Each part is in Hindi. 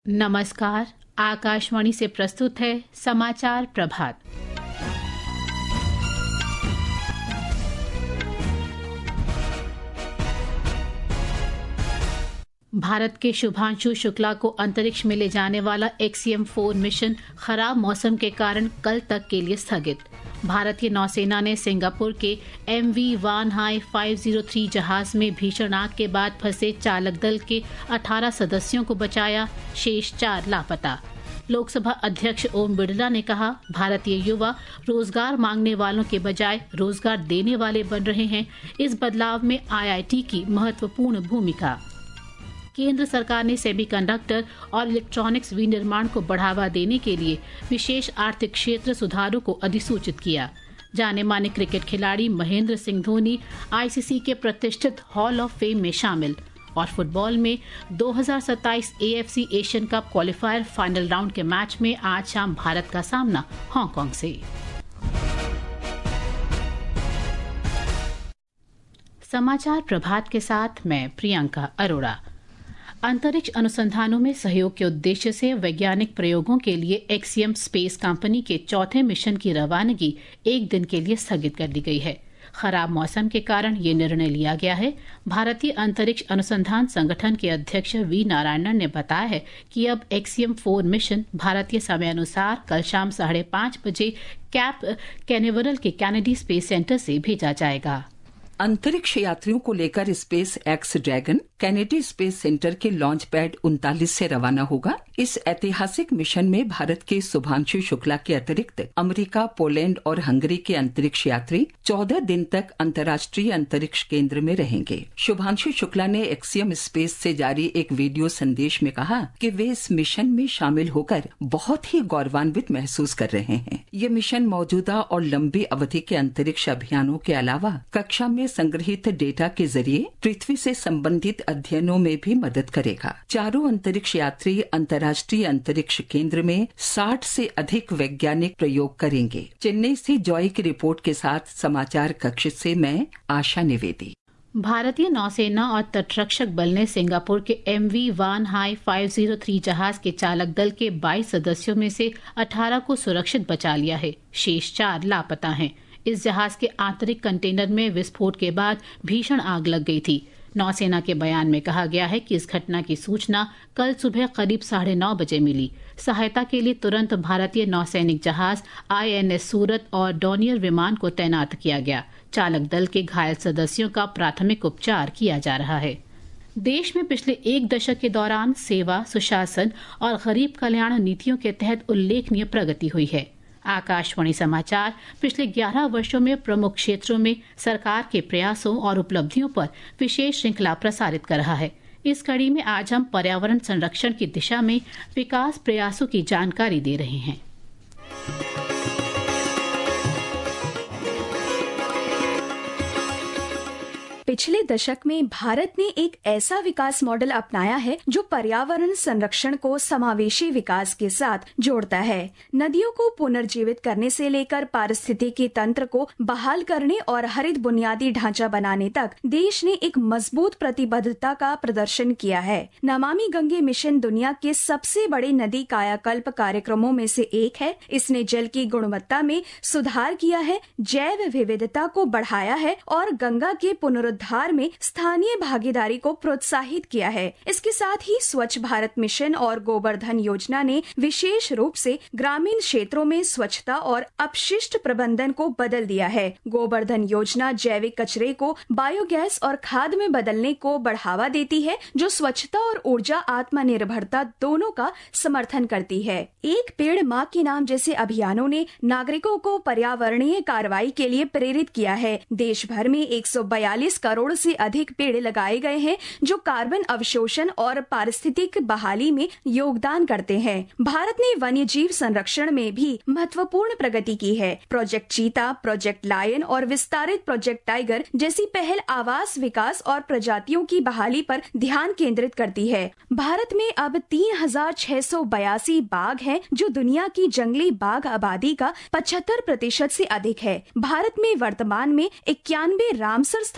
नमस्कार। आकाशवाणी से प्रस्तुत है समाचार प्रभात। भारत के शुभांशु शुक्ला को अंतरिक्ष में ले जाने वाला XCM-4 मिशन खराब मौसम के कारण कल तक के लिए स्थगित। भारतीय नौसेना ने सिंगापुर के MV वानहाई 503 जहाज में भीषण आग के बाद फंसे चालक दल के 18 सदस्यों को बचाया, शेष 4 लापता। लोकसभा अध्यक्ष ओम बिरला ने कहा, भारतीय युवा रोजगार मांगने वालों के बजाय रोजगार देने वाले बन रहे हैं। इस बदलाव में IIT की महत्वपूर्ण भूमिका। केंद्र सरकार ने सेमीकंडक्टर और इलेक्ट्रॉनिक्स विनिर्माण को बढ़ावा देने के लिए विशेष आर्थिक क्षेत्र सुधारों को अधिसूचित किया। जाने माने क्रिकेट खिलाड़ी महेंद्र सिंह धोनी ICC के प्रतिष्ठित हॉल ऑफ फेम में शामिल। और फुटबॉल में 2027 AFC Asian cup qualifier final round के मैच में आज शाम भारत का सामना हांगकांग से। समाचार प्रभात के साथ मैं प्रियंका अरोड़ा। अंतरिक्ष अनुसंधानों में सहयोग के उद्देश्य से वैज्ञानिक प्रयोगों के लिए XCM स्पेस कंपनी के चौथे मिशन की रवानगी एक दिन के लिए स्थगित कर दी गई है। खराब मौसम के कारण ये निर्णय लिया गया है। भारतीय अंतरिक्ष अनुसंधान संगठन के अध्यक्ष V नारायणन ने बताया है कि अब XCM-4 मिशन भारतीय समय अनुसार कल शाम 5:30 बजे कैप कैनेवरल के कैनेडी स्पेस सेंटर से भेजा जाएगा। अंतरिक्ष यात्रियों को लेकर SpaceX Dragon Kennedy space centre के लॉन्च पैड 39 से रवाना होगा। इस ऐतिहासिक मिशन में भारत के शुभांशु शुक्ला के अतिरिक्त अमेरिका, पोलैंड और हंगरी के अंतरिक्ष यात्री 14 दिन तक अंतर्राष्ट्रीय अंतरिक्ष केंद्र में रहेंगे। शुभांशु शुक्ला ने XCM स्पेस से जारी एक वीडियो संदेश में कहा कि वे इस मिशन में शामिल होकर बहुत ही गौरवान्वित महसूस कर रहे हैं। ये मिशन मौजूदा और लंबी अवधि के अंतरिक्ष अभियानों के अलावा कक्षा में संग्रहित डेटा के जरिए पृथ्वी से संबंधित अध्ययनों में भी मदद करेगा। चारों अंतरिक्ष यात्री अंतर्राष्ट्रीय अंतरिक्ष केंद्र में 60 से अधिक वैज्ञानिक प्रयोग करेंगे। चेन्नई से जॉय की रिपोर्ट के साथ समाचार कक्ष से मैं आशा निवेदी। भारतीय नौसेना और तटरक्षक बल ने सिंगापुर के MV वानहाई 503 जहाज के चालक दल के 22 सदस्यों में से 18 को सुरक्षित बचा लिया है, शेष 4 लापता हैं। इस जहाज के आंतरिक कंटेनर में विस्फोट के बाद भीषण आग लग गई थी। नौसेना के बयान में कहा गया है कि इस घटना की सूचना कल सुबह करीब 9:30 बजे मिली। सहायता के लिए तुरंत भारतीय नौसैनिक जहाज INS सूरत और डॉनियर विमान को तैनात किया गया। चालक दल के घायल सदस्यों का प्राथमिक उपचार किया जा रहा है। देश में पिछले 1 दशक के दौरान सेवा, सुशासन और गरीब कल्याण नीतियों के तहत उल्लेखनीय प्रगति हुई है। आकाशवाणी समाचार पिछले 11 वर्षों में प्रमुख क्षेत्रों में सरकार के प्रयासों और उपलब्धियों पर विशेष श्रृंखला प्रसारित कर रहा है। इस कड़ी में आज हम पर्यावरण संरक्षण की दिशा में विकास प्रयासों की जानकारी दे रहे हैं। पिछले दशक में भारत ने एक ऐसा विकास मॉडल अपनाया है जो पर्यावरण संरक्षण को समावेशी विकास के साथ जोड़ता है। नदियों को पुनर्जीवित करने से लेकर पारिस्थितिकी तंत्र को बहाल करने और हरित बुनियादी ढांचा बनाने तक देश ने एक मजबूत प्रतिबद्धता का प्रदर्शन किया है। नमामि गंगे मिशन दुनिया के सबसे बड़े नदी कायाकल्प कार्यक्रमों में से एक है। इसने जल की गुणवत्ता में सुधार किया है, जैव विविधता को बढ़ाया है और गंगा के पुनरुद्धार में स्थानीय भागीदारी को प्रोत्साहित किया है। इसके साथ ही स्वच्छ भारत मिशन और गोबर्धन योजना ने विशेष रूप से ग्रामीण क्षेत्रों में स्वच्छता और अपशिष्ट प्रबंधन को बदल दिया है। गोबर्धन योजना जैविक कचरे को बायोगैस और खाद में बदलने को बढ़ावा देती है, जो स्वच्छता और ऊर्जा आत्मनिर्भरता दोनों का समर्थन करती है। एक पेड़ माँ के नाम जैसे अभियानों ने नागरिकों को पर्यावरणीय कार्रवाई के लिए प्रेरित किया है। देश भर में 142 करोड़ से अधिक पेड़ लगाए गए हैं, जो कार्बन अवशोषण और पारिस्थितिक बहाली में योगदान करते हैं। भारत ने वन्य जीव संरक्षण में भी महत्वपूर्ण प्रगति की है। प्रोजेक्ट चीता, प्रोजेक्ट लायन और विस्तारित प्रोजेक्ट टाइगर जैसी पहल आवास विकास और प्रजातियों की बहाली पर ध्यान केंद्रित करती है। भारत में अब 3682 बाघ हैं, जो दुनिया की जंगली बाघ आबादी का 75% से अधिक है। भारत में वर्तमान में 91 रामसर स्थल है,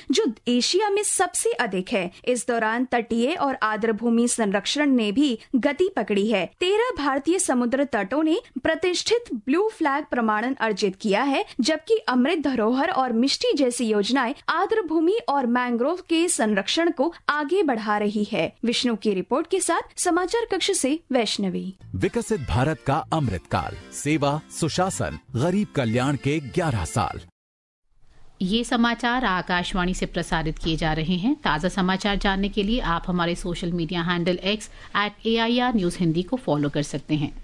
जो एशिया में सबसे अधिक है। इस दौरान तटीय और आर्द्रभूमि संरक्षण ने भी गति पकड़ी है। 13 भारतीय समुद्र तटों ने प्रतिष्ठित ब्लू फ्लैग प्रमाणन अर्जित किया है, जबकि अमृत धरोहर और मिष्टी जैसी योजनाएं आर्द्रभूमि और मैंग्रोव के संरक्षण को आगे बढ़ा रही है। विष्णु की रिपोर्ट के साथ समाचार कक्ष से वैष्णवी। विकसित भारत का अमृतकाल, सेवा, सुशासन, गरीब कल्याण के 11 साल। ये समाचार आकाशवाणी से प्रसारित किए जा रहे हैं। ताज़ा समाचार जानने के लिए आप हमारे social media handle X @AIR News Hindi को फॉलो कर सकते हैं।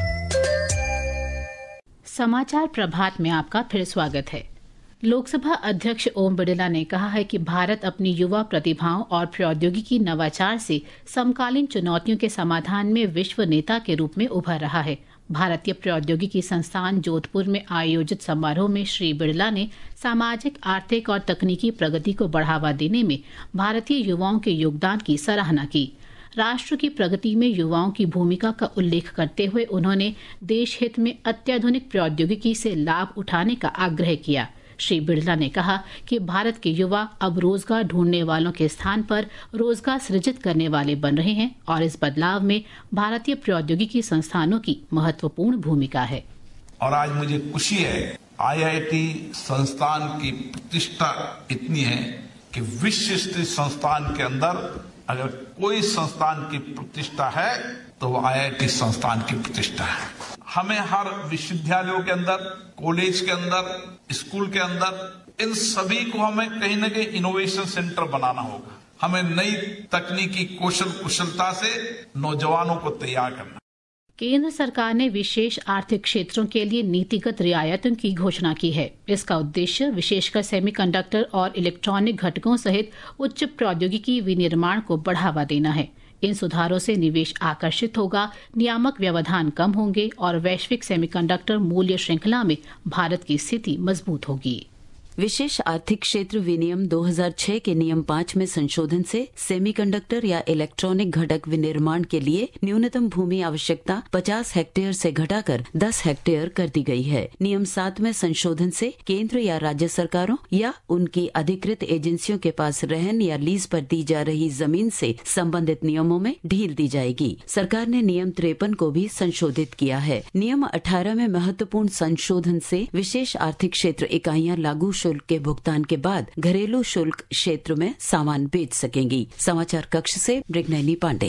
समाचार प्रभात में आपका फिर स्वागत है। लोकसभा अध्यक्ष ओम बिरला ने कहा है कि भारत अपनी युवा प्रतिभाओं और प्रौद्योगिकी नवाचार से समकालीन चुनौतियों के समाधान में विश्व नेता के रूप में उभर रहा है। भारतीय प्रौद्योगिकी संस्थान जोधपुर में आयोजित समारोह में श्री बिरला ने सामाजिक, आर्थिक और तकनीकी प्रगति को बढ़ावा देने में भारतीय युवाओं के योगदान की सराहना की। राष्ट्र की प्रगति में युवाओं की भूमिका का उल्लेख करते हुए उन्होंने देश हित में अत्याधुनिक प्रौद्योगिकी से लाभ उठाने का आग्रह किया। श्री बिरला ने कहा कि भारत के युवा अब रोजगार ढूंढने वालों के स्थान पर रोजगार सृजित करने वाले बन रहे हैं और इस बदलाव में भारतीय प्रौद्योगिकी संस्थानों की महत्वपूर्ण भूमिका है। और आज मुझे खुशी है, IIT संस्थान की प्रतिष्ठा इतनी है कि विश्व स्तरीय संस्थान के अंदर अगर कोई संस्थान की प्रतिष्ठा है तो वो IIT संस्थान की प्रतिष्ठा है। हमें हर विश्वविद्यालयों के अंदर, कॉलेज के अंदर, स्कूल के अंदर, इन सभी को हमें कहीं न कहीं इनोवेशन सेंटर बनाना होगा। हमें नई तकनीकी कुशलता से नौजवानों को तैयार करना। केंद्र सरकार ने विशेष आर्थिक क्षेत्रों के लिए नीतिगत रियायतों की घोषणा की है। इसका उद्देश्य विशेषकर सेमीकंडक्टर और इलेक्ट्रॉनिक घटकों सहित उच्च प्रौद्योगिकी विनिर्माण को बढ़ावा देना है। इन सुधारों से निवेश आकर्षित होगा, नियामक व्यवधान कम होंगे और वैश्विक सेमीकंडक्टर मूल्य श्रृंखला में भारत की स्थिति मजबूत होगी। विशेष आर्थिक क्षेत्र विनियम 2006 के नियम 5 में संशोधन से सेमीकंडक्टर या इलेक्ट्रॉनिक घटक विनिर्माण के लिए न्यूनतम भूमि आवश्यकता 50 हेक्टेयर से घटाकर 10 हेक्टेयर कर दी गई है। नियम 7 में संशोधन से केंद्र या राज्य सरकारों या उनकी अधिकृत एजेंसियों के पास रहन या लीज पर दी जा रही जमीन से संबंधित नियमों में ढील दी जाएगी। सरकार ने नियम 53 को भी संशोधित किया है। नियम 18 में महत्वपूर्ण संशोधन से विशेष आर्थिक क्षेत्र इकाइयां लागू शुल्क के भुगतान के बाद घरेलू शुल्क क्षेत्र में सामान बेच सकेंगी। समाचार कक्ष से मृगनयनी पांडे।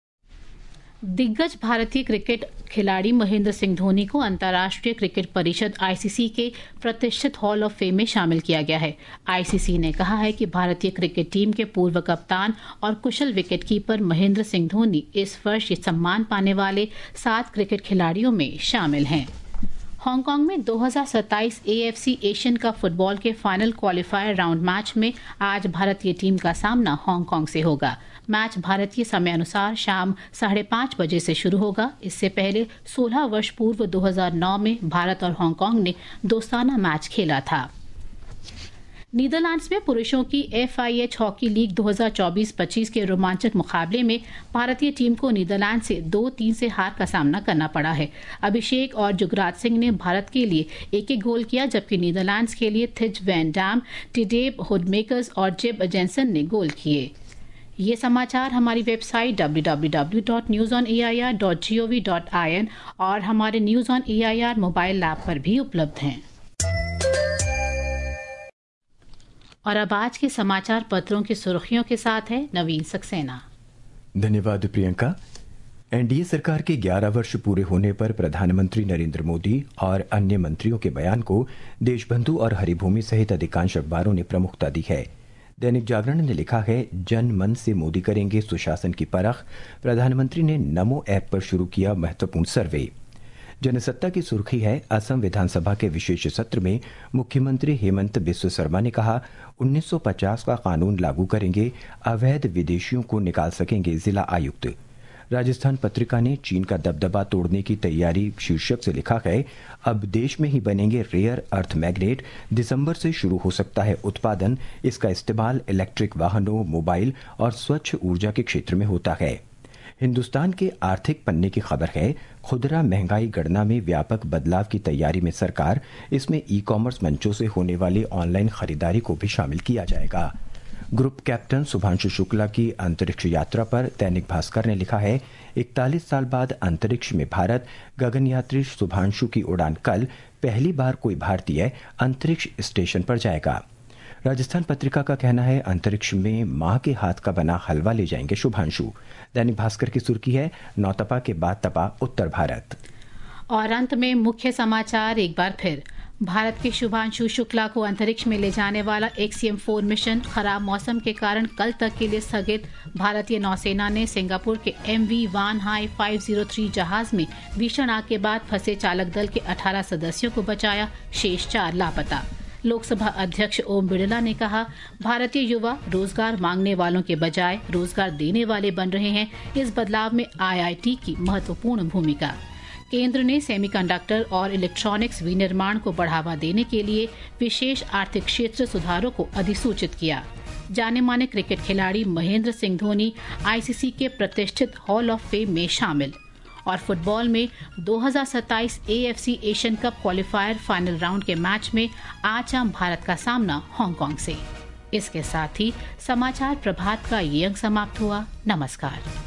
दिग्गज भारतीय क्रिकेट खिलाड़ी महेंद्र सिंह धोनी को अंतर्राष्ट्रीय क्रिकेट परिषद ICC के प्रतिष्ठित हॉल ऑफ फेम में शामिल किया गया है। ICC ने कहा है कि भारतीय क्रिकेट टीम के पूर्व कप्तान और कुशल विकेटकीपर महेंद्र सिंह धोनी इस वर्ष ये सम्मान पाने वाले 7 क्रिकेट खिलाड़ियों में शामिल हैं। हांगकांग में 2027 AFC एशियन कप फुटबॉल के फाइनल क्वालिफायर राउंड मैच में आज भारतीय टीम का सामना हांगकांग से होगा। मैच भारतीय समय अनुसार शाम 5:30 बजे से शुरू होगा। इससे पहले 16 वर्ष पूर्व 2009 में भारत और हांगकांग ने दोस्ताना मैच खेला था। नीदरलैंड्स में पुरुषों की FIH हॉकी लीग 2024-25 के रोमांचक मुकाबले में भारतीय टीम को नीदरलैंड से 2-3 से हार का सामना करना पड़ा है। अभिषेक और जुगराज सिंह ने भारत के लिए एक गोल किया, जबकि नीदरलैंड्स के लिए थिज वैन डैम, टिडेब हुडमेकर्स और जेब जेंसन ने गोल किए। ये समाचार हमारी वेबसाइट www.newsonair.gov.in और हमारे news on AIR mobile app पर भी उपलब्ध हैं। और अब आज के समाचार पत्रों की सुर्खियों के साथ है नवीन सक्सेना। धन्यवाद प्रियंका। NDA सरकार के 11 वर्ष पूरे होने पर प्रधानमंत्री नरेंद्र मोदी और अन्य मंत्रियों के बयान को देशबंधु और हरिभूमि सहित अधिकांश अखबारों ने प्रमुखता दी है। दैनिक जागरण ने लिखा है, जन मन से मोदी करेंगे सुशासन की परख, प्रधानमंत्री ने नमो ऐप पर शुरू किया महत्वपूर्ण सर्वे। जनसत्ता की सुर्खी है, असम विधानसभा के विशेष सत्र में मुख्यमंत्री हेमंत बिस्व शर्मा ने कहा 1950 का कानून लागू करेंगे, अवैध विदेशियों को निकाल सकेंगे जिला आयुक्त। राजस्थान पत्रिका ने चीन का दबदबा तोड़ने की तैयारी शीर्षक से लिखा है, अब देश में ही बनेंगे रेयर अर्थ मैग्नेट, दिसंबर से शुरू हो सकता है उत्पादन, इसका इस्तेमाल इलेक्ट्रिक वाहनों, मोबाइल और स्वच्छ ऊर्जा के क्षेत्र में होता है। हिंदुस्तान के आर्थिक पन्ने की खबर है, खुदरा महंगाई गणना में व्यापक बदलाव की तैयारी में सरकार, इसमें ई कॉमर्स मंचों से होने वाली ऑनलाइन खरीदारी को भी शामिल किया जाएगा। ग्रुप कैप्टन शुभांशु शुक्ला की अंतरिक्ष यात्रा पर दैनिक भास्कर ने लिखा है, 41 साल बाद अंतरिक्ष में भारत, गगनयात्री शुभांशु की उड़ान कल, पहली बार कोई भारतीय अंतरिक्ष स्टेशन पर जाएगा। राजस्थान पत्रिका का कहना है, अंतरिक्ष में मां के हाथ का बना हलवा ले जाएंगे शुभांशु। दैनिक भास्कर की सुर्खी है, नौतपा के बाद तपा उत्तर भारत। और अंत में मुख्य समाचार एक बार फिर। भारत के शुभांशु शुक्ला को अंतरिक्ष में ले जाने वाला XCM-4 मिशन खराब मौसम के कारण कल तक के लिए स्थगित। भारतीय नौसेना ने सिंगापुर के MV वानहाई 503 जहाज में भीषण आग के बाद फंसे चालक दल के 18 सदस्यों को बचाया, शेष 4 लापता। लोकसभा अध्यक्ष ओम बिरला ने कहा, भारतीय युवा रोजगार मांगने वालों के बजाय रोजगार देने वाले बन रहे हैं। इस बदलाव में IIT की महत्वपूर्ण भूमिका। केंद्र ने सेमीकंडक्टर और इलेक्ट्रॉनिक्स विनिर्माण को बढ़ावा देने के लिए विशेष आर्थिक क्षेत्र सुधारों को अधिसूचित किया। जाने माने क्रिकेट खिलाड़ी महेंद्र सिंह धोनी ICC के प्रतिष्ठित हॉल ऑफ फेम में शामिल। और फुटबॉल में 2027 AFC Asian cup qualifier final round के मैच में आज शाम भारत का सामना हांगकांग से। इसके साथ ही समाचार प्रभात का ये अंक समाप्त हुआ। नमस्कार।